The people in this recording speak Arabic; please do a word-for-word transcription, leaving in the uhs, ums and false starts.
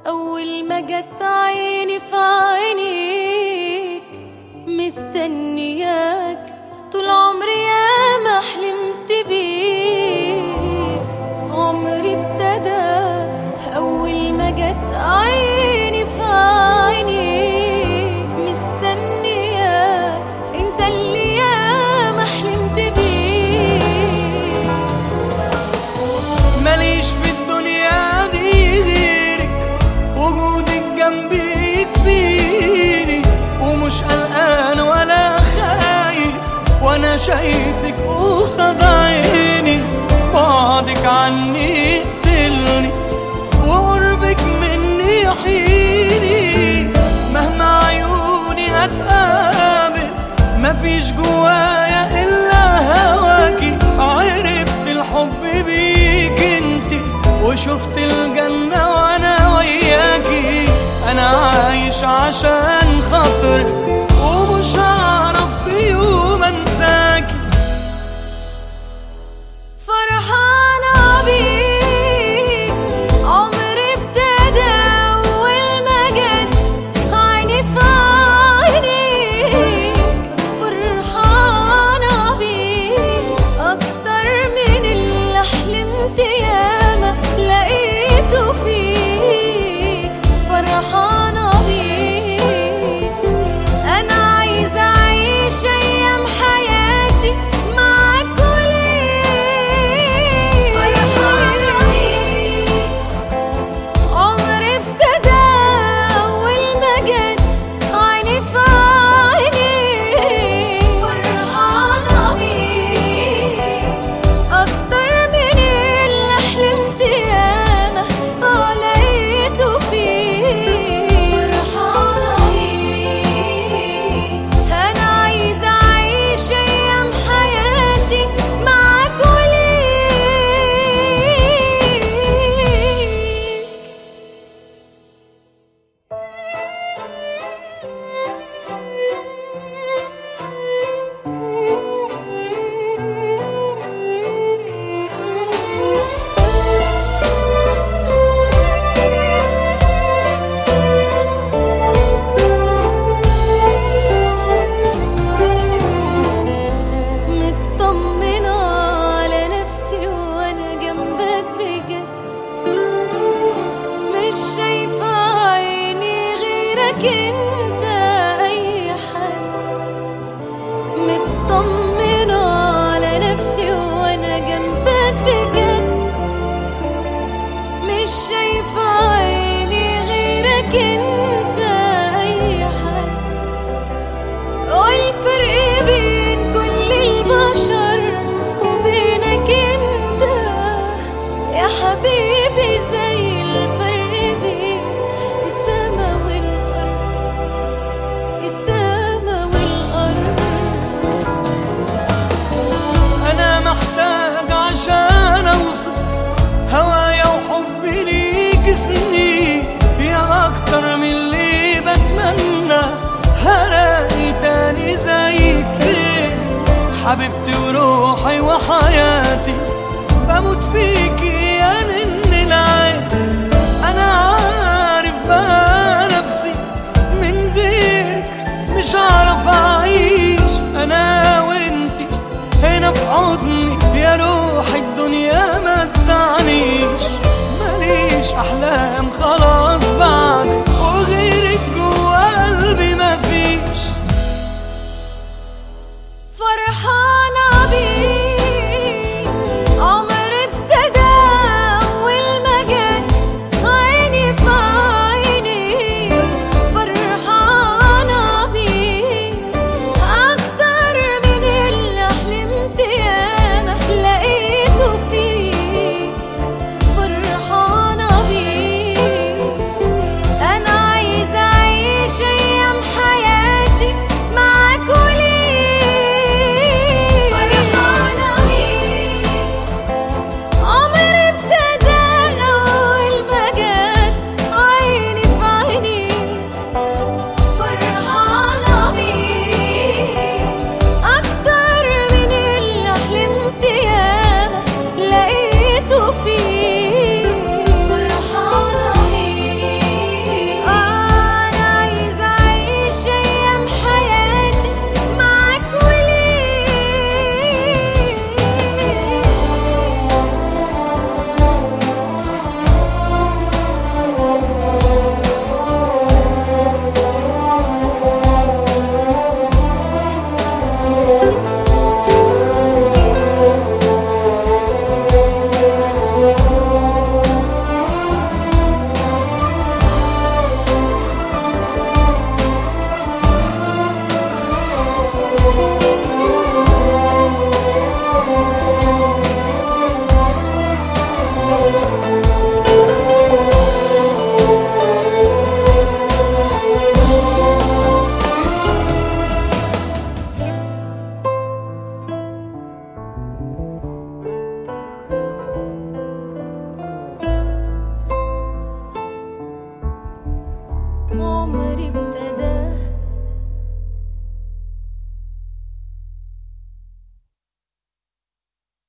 أول ما جت عيني في عينيك مستنياك طول عمري يا ما حلمت بيك. عمري ابتدى أول ما جت عيني في عينيك مستنياك انت اللي يا ما حلمت بيك. ماليش في الدنيا دي غيرك، وجودك جنبي يكفيني، ومش قلقان ولا خايف وانا شايفك قصاد عيني. بعدك عني يقتلني وقربك مني يحييني. مهما عيوني هتقابل مفيش جوايا الا هواكي. عرفت الحب بيك انتي وشفت الجنة وانا وياكي. انا عايش عشان خاطرك ومش هعرف في يوم انساكي. فرحانة بيك عمري ابتدى أول ما جت عيني في عينيك. فرحانة بيك أكتر من اللي حلمت ياما لقيته فيك. فرحانة بيك أنا عايزة أعيش أيام حياتي معاك وليك. فرحانة بيك عمري ابتدى أول ما جت عيني في عينيك. فرحانة بيك أكتر من اللي حلمت ياما آه لقيته فيك. فرحانة بيك أنا عايزة أعيش أيام حياتي معاك وليك. مطمنة على نفسي وأنا جنبك بجد. مش شايفة عيني غيرك انت أي حد. مطمنة على نفسي وأنا جنبك بجد. مش شايفة عيني غيرك انت أي حد. والفرق بين كل البشر وبينك انت يا حبيبي زي الفرق بين السما والأرض. السما والأرض. انا محتاج عشان اوصف هوايا وحبي ليك سنين. يا اكتر من اللي بتمنى هلاقي تاني زيك فين. حبيبتي وروحي وحياتي بموت فيكي يا نن العين. انا عارف بقى نفسي من غيرك مش هعرف اعيش. انا وانتي هنا في حضني يا روح الدنيا ما تسعنيش. ماليش احلام خلاص بعدك وغيرك جوا قلبي مفيش. فرحانة بيك عمري ابتدى أول ما جت عيني في عينيك. فرحانة بيك أكتر من اللي حلمت ياما لقيته فيك. فرحانة بيك عمري ابتدى